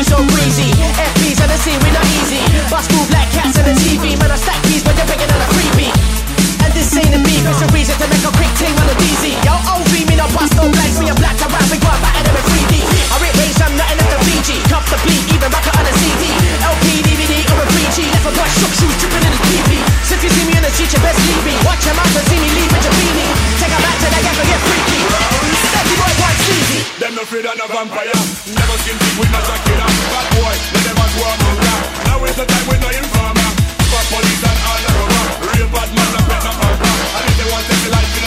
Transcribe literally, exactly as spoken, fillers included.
so breezy. F Bs on the scene, we not easy. Bust move like cats on the T V. Man, I stack keys when you're bigger than a freebie. And this ain't a beef, it's a reason to make a quick ting on the D Z. Yo, O V, me no bust no blanks. Me a black to rap, we go back at them in three D. I rip range, I'm nothing like a Fiji. Cuff the bleed, even back on a C D. L P, D V D, or a three G. Left a boy shook shoes, dripping in his P P. So if you see me on the street, you best leave me. Watch your mouth and see me leave with your beanie. Take a back to the gap and get freaky. Dirty boy, quite sleazy. Them no afraid of no vampire. Never skin deep with no Shakira. Bad boy, let them a swarm and rap. Now waste the time with no informer. Fuck police and all the rubber. Real bad man, no pet, no papa. And if they want to take the life,